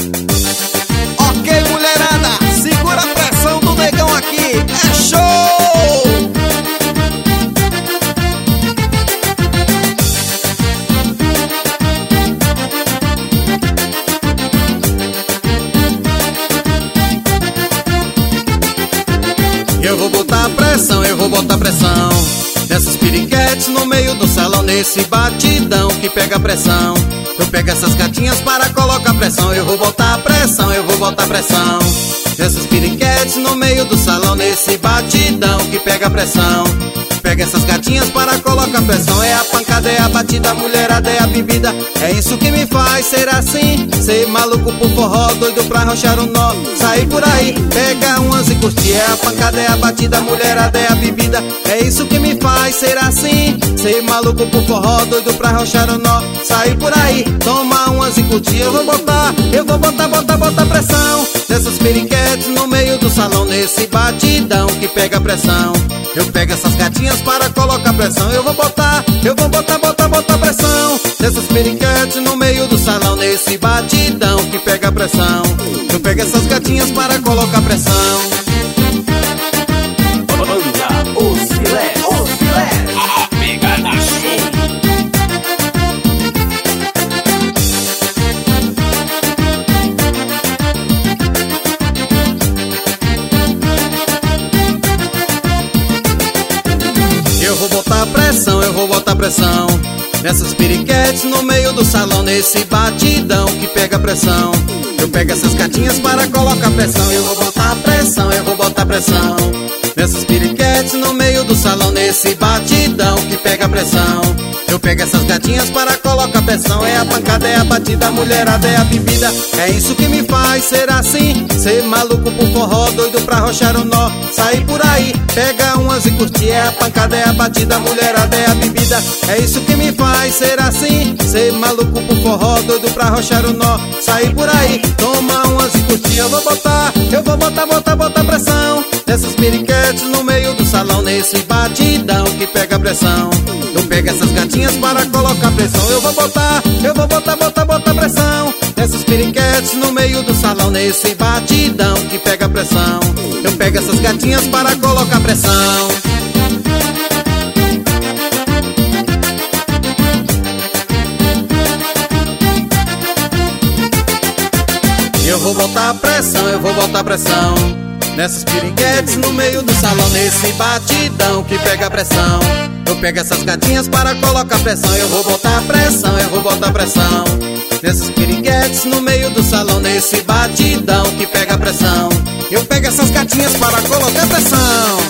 Ok, mulherada, segura a pressão do negão aqui, é show! Eu vou botar pressão, eu vou botar pressão nessas piriquetes no meio do salão, nesse batidão que pega pressão. Eu pego essas gatinhas para colocar pressão. Eu vou botar pressão, eu vou botar pressão nessas piriquetes no meio do salão, nesse batidão que pega pressão. Pega essas gatinhas para colocar pressão. É a pancada, é a batida, a mulherada, é a bebida. É isso que me faz ser assim, ser maluco por forró, doido pra arrochar um nó. Sair por aí, pega umas e curtir. É a pancada, é a batida, a mulherada, é a bebida. É isso que me faz ser assim, ser maluco por forró, doido pra arrochar um nó. Sair por aí, toma umas e curtir. Eu vou botar pressão nessas periquetes no meio do salão, nesse batidão que pega pressão. Eu pego essas gatinhas para colocar pressão. Eu vou botar pressão nessas periquetes no meio do salão, nesse batidão que pega pressão. Eu pego essas gatinhas para colocar pressão. Banda Os Filés, a pegada show. Eu vou botar pressão nessas piriquetes no meio do salão, nesse batidão que pega pressão. Eu pego essas gatinhas para colocar pressão. Eu vou botar pressão nessas piriquetes no meio do salão, nesse batidão que pega pressão. Eu pego essas gatinhas para colocar pressão. É a pancada, é a batida, a mulherada, é a bebida. É isso que me faz ser assim, ser maluco por forró, doido pra arrochar um nó. Sair por aí, pega umas e curtir. É a pancada, é a batida, a mulherada, é a bebida. É isso que me faz ser assim, ser maluco por forró, doido pra arrochar um nó. Sair por aí, toma umas e curtir. Eu vou botar pressão nessas piriquetes no meio do salão, nesse batidão que pega pressão. Eu pego essas gatinhas para colocar pressão. Eu vou botar pressão nessas piriquetes no meio do salão, nesse batidão que pega pressão. Eu pego essas gatinhas para colocar pressão. Eu vou botar pressão nessas piriquetes no meio do salão, nesse batidão que pega pressão. Eu pego essas gatinhas para colocar pressão. Eu vou botar pressão nessas piriquetes no meio do salão, nesse batidão que pega pressão. Eu pego essas gatinhas para colocar pressão.